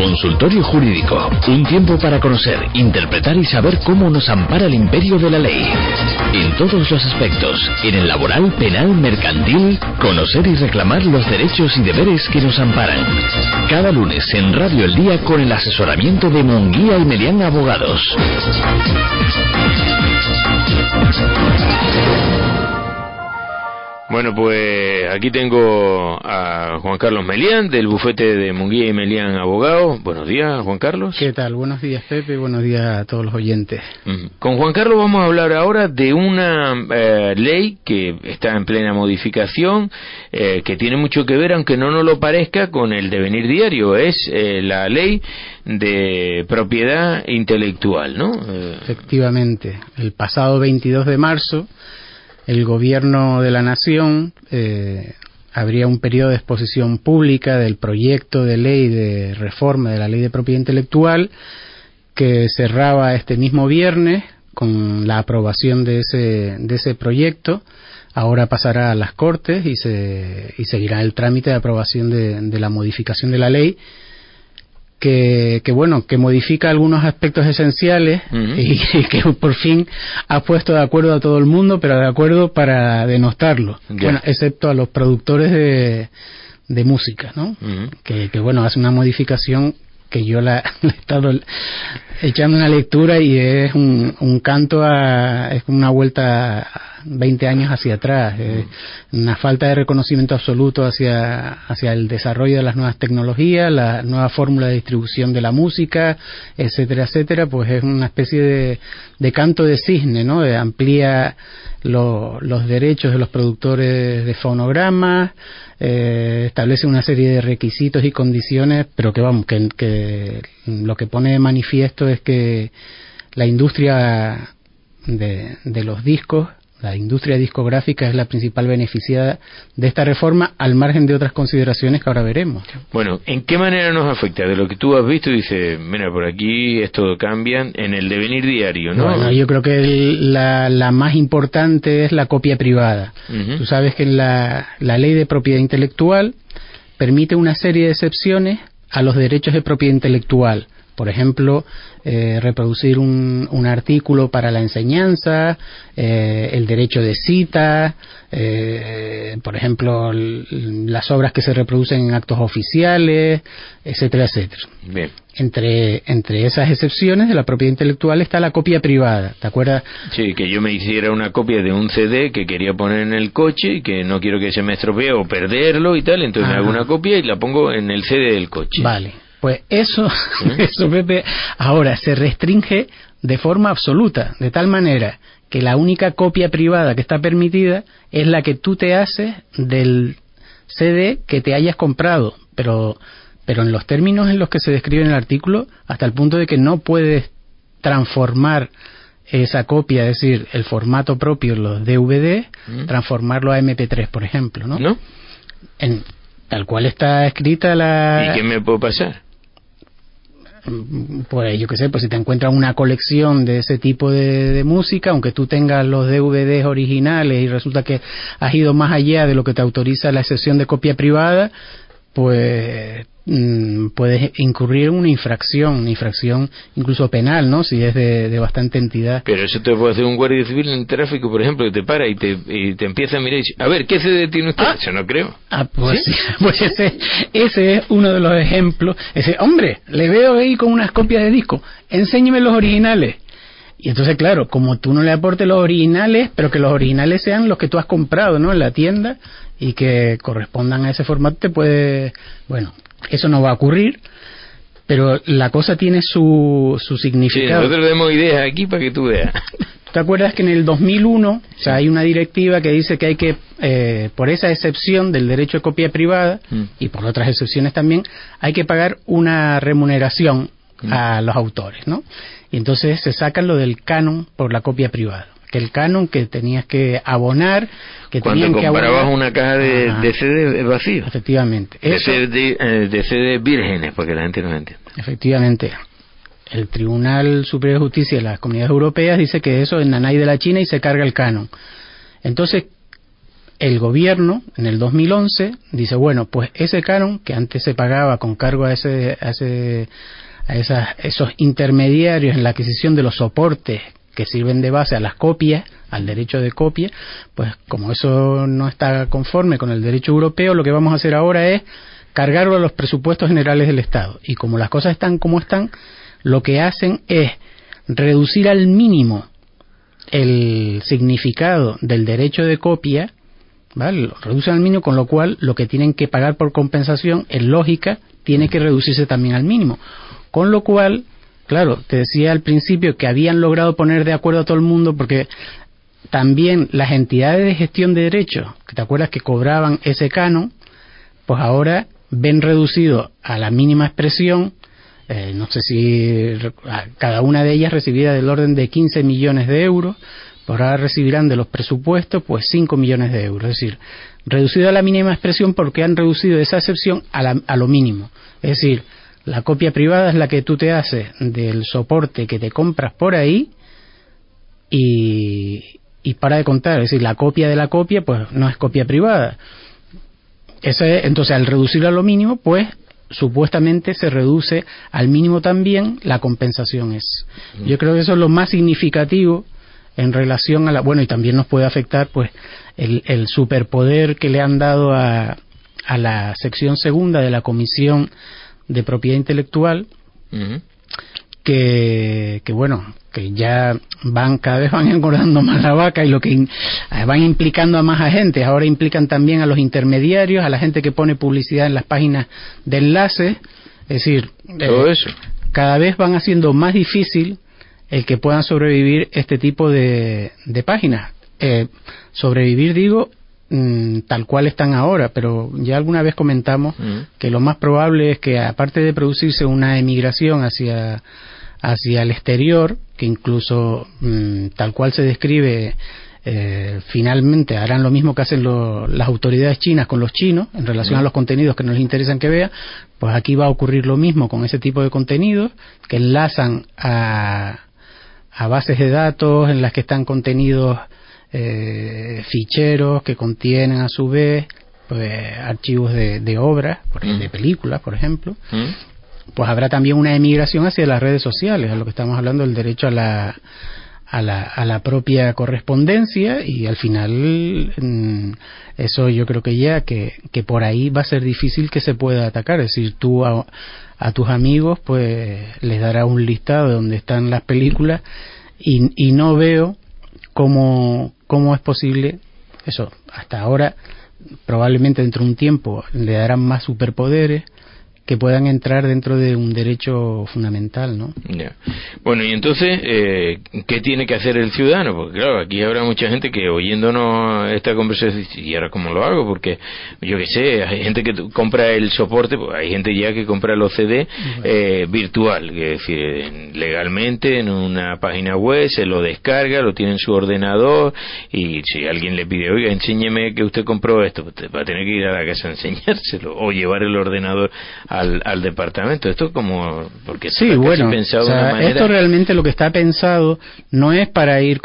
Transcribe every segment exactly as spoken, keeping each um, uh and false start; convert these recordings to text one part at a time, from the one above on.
Consultorio Jurídico. Un tiempo para conocer, interpretar y saber cómo nos ampara el imperio de la ley. En todos los aspectos, en el laboral, penal, mercantil, conocer y reclamar los derechos y deberes que nos amparan. Cada lunes en Radio El Día con el asesoramiento de Munguía y Melián Abogados. Bueno, pues aquí tengo a Juan Carlos Melián, del bufete de Munguía y Melián Abogados. Buenos días, Juan Carlos. ¿Qué tal? Buenos días, Pepe. Buenos días a todos los oyentes. Con Juan Carlos vamos a hablar ahora de una eh, ley que está en plena modificación, eh, que tiene mucho que ver, aunque no nos lo parezca, con el devenir diario. Es eh, la ley de propiedad intelectual, ¿no? Eh... Efectivamente. El pasado veintidós de marzo... el Gobierno de la Nación eh, abría un periodo de exposición pública del proyecto de ley de reforma de la Ley de Propiedad Intelectual, que cerraba este mismo viernes con la aprobación de ese de ese proyecto. Ahora pasará a las Cortes y se y seguirá el trámite de aprobación de, de la modificación de la ley. Que, que bueno, que modifica algunos aspectos esenciales uh-huh. y, y que por fin ha puesto de acuerdo a todo el mundo, pero de acuerdo para denostarlo, yeah. bueno, excepto a los productores de, de música, ¿no? Uh-huh. Que, que bueno, hace una modificación que yo la, la he estado echando una lectura y es un, un canto a, es una vuelta veinte años hacia atrás, eh, una falta de reconocimiento absoluto hacia hacia el desarrollo de las nuevas tecnologías, la nueva fórmula de distribución de la música, etcétera, etcétera. Pues es una especie de, de canto de cisne, ¿no? De amplía lo, los derechos de los productores de fonogramas, eh, establece una serie de requisitos y condiciones, pero que vamos, que, que lo que pone de manifiesto es que la industria de, de los discos, la industria discográfica es la principal beneficiada de esta reforma, al margen de otras consideraciones que ahora veremos. Bueno, ¿en qué manera nos afecta? De lo que tú has visto, dice, mira, por aquí esto cambia en el devenir diario, ¿no? Bueno, yo creo que el, la, la más importante es la copia privada. Uh-huh. Tú sabes que la, la Ley de Propiedad Intelectual permite una serie de excepciones a los derechos de propiedad intelectual. Por ejemplo, eh, reproducir un, un artículo para la enseñanza, eh, el derecho de cita, eh, por ejemplo, l- las obras que se reproducen en actos oficiales, etcétera, etcétera. Bien. Entre, entre esas excepciones de la propiedad intelectual está la copia privada, ¿te acuerdas? Sí, que yo me hiciera una copia de un C D que quería poner en el coche y que no quiero que se me estropee o perderlo y tal, entonces Ajá. me hago una copia y la pongo en el C D del coche. Vale. Pues eso, ¿Eh? eso, Pepe, ahora se restringe de forma absoluta, de tal manera que la única copia privada que está permitida es la que tú te haces del C D que te hayas comprado, pero, pero en los términos en los que se describe en el artículo, hasta el punto de que no puedes transformar esa copia, es decir, el formato propio, los D V D, ¿Mm? transformarlo a eme pe tres, por ejemplo, ¿no? ¿No? En, tal cual está escrita la... ¿Y qué me puede pasar? Pues yo qué sé, pues si te encuentras una colección de ese tipo de, de música, aunque tú tengas los D V Ds originales y resulta que has ido más allá de lo que te autoriza la excepción de copia privada, pues mmm, puedes incurrir en una infracción, una infracción incluso penal, ¿no? Si es de, de bastante entidad. Pero eso te puede hacer un guardia civil en tráfico, por ejemplo, que te para y te, y te empieza a mirar y dice, a ver, ¿qué C D tiene usted? Ah, Eso no creo. Ah, pues, ¿Sí? pues ese, ese es uno de los ejemplos. Ese, hombre, le veo ahí con unas copias de disco, enséñeme los originales. Y entonces, claro, como tú no le aportes los originales, pero que los originales sean los que tú has comprado, ¿no?, en la tienda y que correspondan a ese formato, te puede... Bueno, eso no va a ocurrir, pero la cosa tiene su, su significado. Sí, nosotros demos ideas aquí para que tú veas. ¿Te acuerdas que en el dos mil uno, o sea, hay una directiva que dice que hay que, eh, por esa excepción del derecho de copia privada, mm. y por otras excepciones también, hay que pagar una remuneración mm. a los autores, ¿no? Y entonces se sacan lo del canon por la copia privada, que el canon que tenías que abonar, que cuando tenían que abonar... Cuando comprabas una caja de, de C D vacío. Efectivamente. De, Eso, C D, eh, de C D vírgenes, porque la gente no lo entiende. Efectivamente. El Tribunal Superior de Justicia de las Comunidades Europeas dice que eso es nanay de la China y se carga el canon. Entonces, el gobierno, en el dos mil once, dice, bueno, pues ese canon, que antes se pagaba con cargo a ese, a ese, a esas, esos intermediarios en la adquisición de los soportes que sirven de base a las copias, al derecho de copia, pues como eso no está conforme con el derecho europeo, lo que vamos a hacer ahora es cargarlo a los presupuestos generales del Estado. Y como las cosas están como están, lo que hacen es reducir al mínimo el significado del derecho de copia, ¿vale? Lo reducen al mínimo, con lo cual lo que tienen que pagar por compensación, en lógica, tiene que reducirse también al mínimo. Con lo cual, claro, te decía al principio que habían logrado poner de acuerdo a todo el mundo, porque también las entidades de gestión de derechos, que te acuerdas que cobraban ese canon, pues ahora ven reducido a la mínima expresión, eh, no sé si cada una de ellas recibida del orden de quince millones de euros, pues ahora recibirán de los presupuestos pues cinco millones de euros, es decir, reducido a la mínima expresión porque han reducido esa excepción a, la, a lo mínimo. Es decir, la copia privada es la que tú te haces del soporte que te compras por ahí y, y para de contar, es decir, la copia de la copia pues no es copia privada. Eso es, entonces, al reducirlo a lo mínimo, pues supuestamente se reduce al mínimo también la compensación. Es, yo creo que eso es lo más significativo en relación a la, bueno, y también nos puede afectar pues el, el superpoder que le han dado a, a la sección segunda de la Comisión de Propiedad Intelectual, uh-huh. que, que bueno, que ya van, cada vez van engordando más la vaca y lo que in, van implicando a más agentes. Ahora implican también a los intermediarios, a la gente que pone publicidad en las páginas de enlaces. Es decir, todo eh, eso. Cada vez van haciendo más difícil el que puedan sobrevivir este tipo de, de páginas. Eh, sobrevivir, digo, mmm, tal cual están ahora, pero ya alguna vez comentamos uh-huh. que lo más probable es que, aparte de producirse una emigración hacia hacia el exterior, que incluso mmm, tal cual se describe, eh, finalmente harán lo mismo que hacen lo, las autoridades chinas con los chinos en relación a los contenidos que no les interesan que vean, pues aquí va a ocurrir lo mismo con ese tipo de contenidos que enlazan a, a bases de datos en las que están contenidos eh, ficheros que contienen a su vez pues archivos de, de obras, por ejemplo, de películas, por ejemplo. Pues habrá también una emigración hacia las redes sociales, a lo que estamos hablando, el derecho a la a la, a la propia correspondencia, y al final mmm, eso yo creo que ya que, que por ahí va a ser difícil que se pueda atacar. Es decir, tú a, a tus amigos pues les darás un listado de donde están las películas y, y no veo cómo, cómo es posible eso. Hasta ahora probablemente dentro de un tiempo le darán más superpoderes que puedan entrar dentro de un derecho fundamental, ¿no? Yeah. Bueno, y entonces, eh, ¿qué tiene que hacer el ciudadano? Porque claro, aquí habrá mucha gente que oyéndonos esta conversación dice, ¿y ahora cómo lo hago? Porque yo qué sé, hay gente que compra el soporte, pues hay gente ya que compra los C D eh, virtual, es decir, legalmente en una página web, se lo descarga, lo tiene en su ordenador, y si alguien le pide, oiga, enséñeme que usted compró esto, pues va a tener que ir a la casa a enseñárselo, o llevar el ordenador Al, al departamento. Esto como porque sí, bueno, pensado o sea, de una manera... esto realmente lo que está pensado no es para ir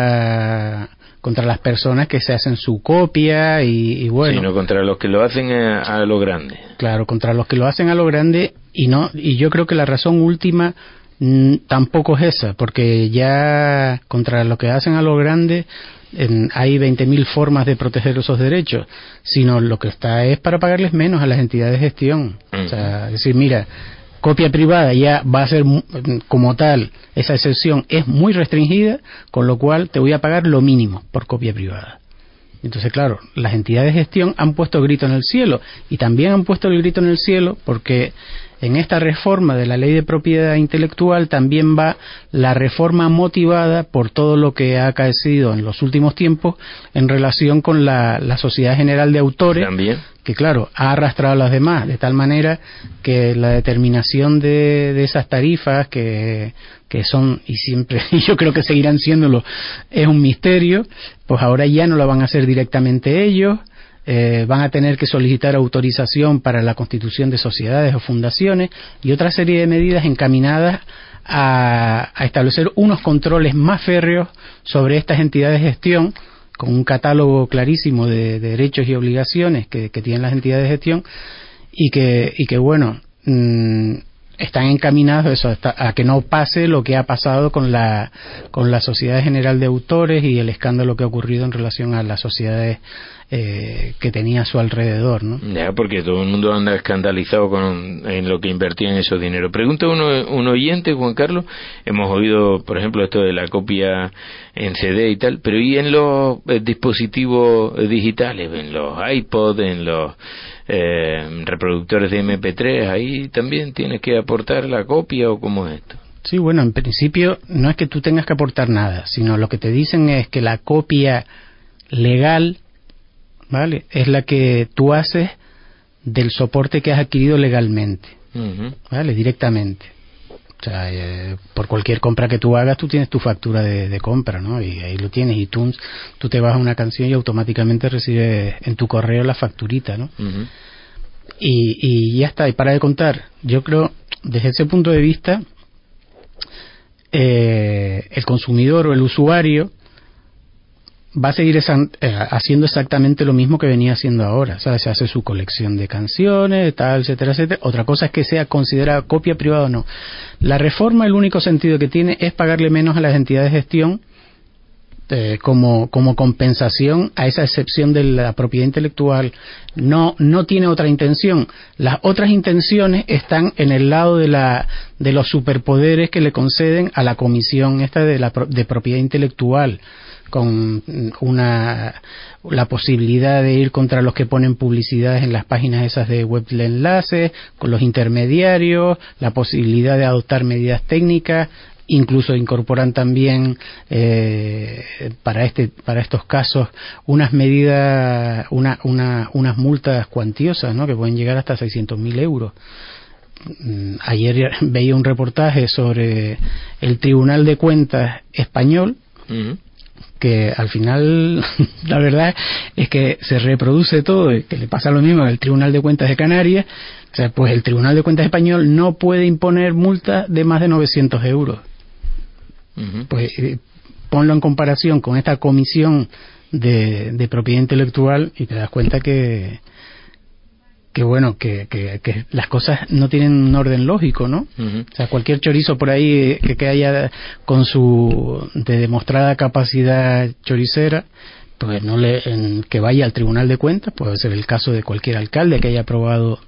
contra contra las personas que se hacen su copia y, y bueno, sino contra los que lo hacen a, a lo grande. Claro, contra los que lo hacen a lo grande, y no y yo creo que la razón última mmm, tampoco es esa, porque ya contra los que hacen a lo grande En, hay veinte mil formas de proteger esos derechos, sino lo que está es para pagarles menos a las entidades de gestión. Uh-huh. O sea, es decir, mira, copia privada ya va a ser como tal, esa excepción es muy restringida, con lo cual te voy a pagar lo mínimo por copia privada. Entonces, claro, las entidades de gestión han puesto el grito en el cielo, y también han puesto el grito en el cielo porque en esta reforma de la Ley de Propiedad Intelectual también va la reforma motivada por todo lo que ha acaecido en los últimos tiempos en relación con la, la Sociedad General de Autores, también, que claro, ha arrastrado a las demás, de tal manera que la determinación de, de esas tarifas que, que son, y siempre, y yo creo que seguirán siéndolo, es un misterio, pues ahora ya no la van a hacer directamente ellos. Eh, van a tener que solicitar autorización para la constitución de sociedades o fundaciones y otra serie de medidas encaminadas a, a establecer unos controles más férreos sobre estas entidades de gestión, con un catálogo clarísimo de, de derechos y obligaciones que, que tienen las entidades de gestión y que, y que bueno, mmm, están encaminados a eso, a que no pase lo que ha pasado con la con la Sociedad General de Autores y el escándalo que ha ocurrido en relación a las sociedades eh, que tenía a su alrededor, ¿no? Ya, porque todo el mundo anda escandalizado con en lo que invertían esos dineros. Pregunta uno, un oyente, Juan Carlos, hemos oído, por ejemplo, esto de la copia en C D y tal, pero ¿y en los eh, dispositivos digitales, en los iPod, en los eh, reproductores de eme pe tres, ahí también tienes que aportar la copia o cómo es esto? Sí, bueno, en principio no es que tú tengas que aportar nada, sino lo que te dicen es que la copia legal, ¿vale?, es la que tú haces del soporte que has adquirido legalmente, uh-huh. ¿vale?, directamente. O sea, eh, por cualquier compra que tú hagas, tú tienes tu factura de, de compra, ¿no? Y ahí lo tienes. Y tú, tú te vas a una canción y automáticamente recibes en tu correo la facturita, ¿no? Uh-huh. Y, y ya está. Y para de contar, yo creo, desde ese punto de vista, eh, el consumidor o el usuario va a seguir esa, eh, haciendo exactamente lo mismo que venía haciendo ahora, ¿sabes? Se hace su colección de canciones, tal, etcétera, etcétera. Otra cosa es que sea considerada copia privada o no. La reforma, el único sentido que tiene es pagarle menos a las entidades de gestión eh, como, como compensación a esa excepción de la propiedad intelectual. No, no tiene otra intención. Las otras intenciones están en el lado de la, de los superpoderes que le conceden a la comisión esta de la, de propiedad intelectual, con una la posibilidad de ir contra los que ponen publicidades en las páginas esas de web de enlaces, con los intermediarios, la posibilidad de adoptar medidas técnicas, incluso incorporan también eh, para este para estos casos unas medidas, una, una unas multas cuantiosas, ¿no?, que pueden llegar hasta seiscientos mil euros. Ayer veía un reportaje sobre el Tribunal de Cuentas español, uh-huh. que al final la verdad es que se reproduce todo, que le pasa lo mismo al Tribunal de Cuentas de Canarias. O sea, pues el Tribunal de Cuentas español no puede imponer multas de más de novecientos euros. Uh-huh. Pues eh, ponlo en comparación con esta comisión de, de propiedad intelectual y te das cuenta que que bueno, que, que, que las cosas no tienen un orden lógico, ¿no? Uh-huh. O sea, cualquier chorizo por ahí que, que haya con su de demostrada capacidad choricera, pues no le en, que vaya al Tribunal de Cuentas. Puede ser el caso de cualquier alcalde que haya aprobado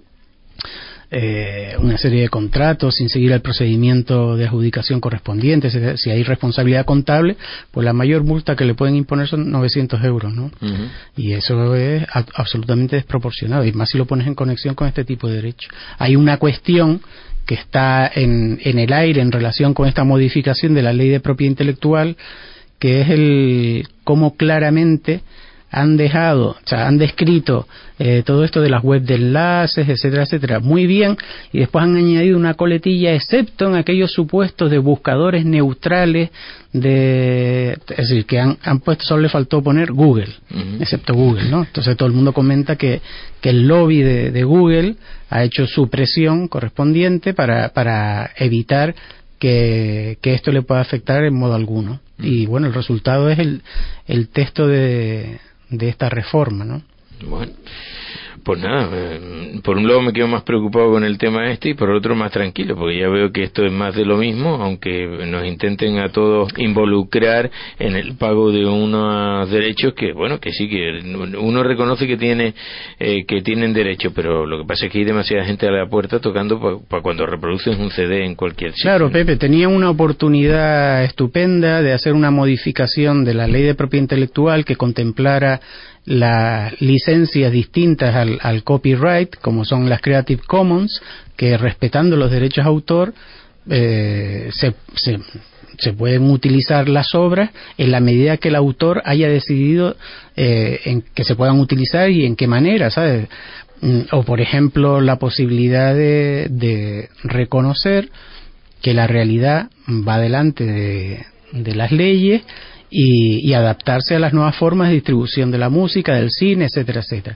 eh, una serie de contratos sin seguir el procedimiento de adjudicación correspondiente. Si hay responsabilidad contable, pues la mayor multa que le pueden imponer son novecientos euros, ¿no? Uh-huh. Y eso es a, absolutamente desproporcionado, y más si lo pones en conexión con este tipo de derechos. Hay una cuestión que está en, en el aire en relación con esta modificación de la ley de propiedad intelectual, que es el cómo claramente han dejado, o sea, han descrito eh, todo esto de las web de enlaces, etcétera, etcétera, muy bien, y después han añadido una coletilla, excepto en aquellos supuestos de buscadores neutrales, de, es decir, que han, han puesto, solo le faltó poner Google, uh-huh. excepto Google, ¿no? Entonces todo el mundo comenta que, que el lobby de, de Google ha hecho su presión correspondiente para, para evitar que, que esto le pueda afectar en modo alguno. Uh-huh. Y bueno, el resultado es el, el texto de de esta reforma, ¿no? Bueno, pues nada, eh, por un lado me quedo más preocupado con el tema este y por otro más tranquilo, porque ya veo que esto es más de lo mismo, aunque nos intenten a todos involucrar en el pago de unos derechos que, bueno, que sí, que uno reconoce que tiene eh, que tienen derechos, pero lo que pasa es que hay demasiada gente a la puerta tocando para pa cuando reproduces un C D en cualquier sitio. Claro, Pepe, tenía una oportunidad estupenda de hacer una modificación de la ley de propiedad intelectual que contemplara las licencias distintas al, al copyright, como son las Creative Commons, que respetando los derechos de autor eh, se, se, se pueden utilizar las obras en la medida que el autor haya decidido eh, en que se puedan utilizar y en qué manera, ¿sabes? O por ejemplo la posibilidad de, de reconocer que la realidad va delante de, de las leyes y, y adaptarse a las nuevas formas de distribución de la música, del cine, etcétera, etcétera.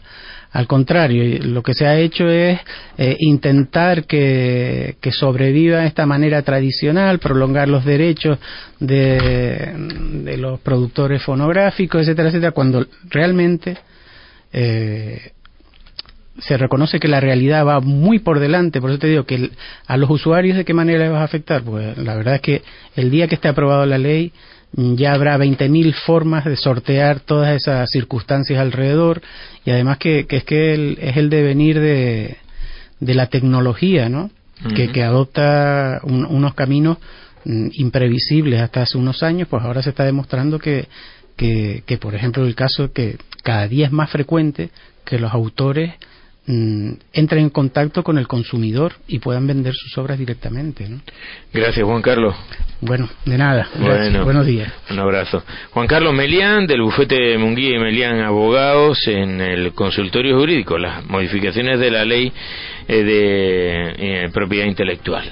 Al contrario, lo que se ha hecho es eh, intentar que, que sobreviva esta manera tradicional, prolongar los derechos de, de los productores fonográficos, etcétera, etcétera, cuando realmente eh, se reconoce que la realidad va muy por delante. Por eso te digo que el, a los usuarios, ¿de qué manera les va a afectar? Pues la verdad es que el día que esté aprobada la ley ya habrá veinte mil formas de sortear todas esas circunstancias alrededor, y además que, que es que el, es el devenir de, de la tecnología, ¿no? Uh-huh. que, que adopta un, unos caminos mm, imprevisibles hasta hace unos años. Pues ahora se está demostrando que, que, que por ejemplo, el caso que cada día es más frecuente que los autores entren en contacto con el consumidor y puedan vender sus obras directamente, ¿no? Gracias, Juan Carlos. Bueno, de nada. Bueno, buenos días. Un abrazo. Juan Carlos Melián, del bufete Munguía y Melián Abogados, en el consultorio jurídico, las modificaciones de la ley eh, de eh, propiedad intelectual.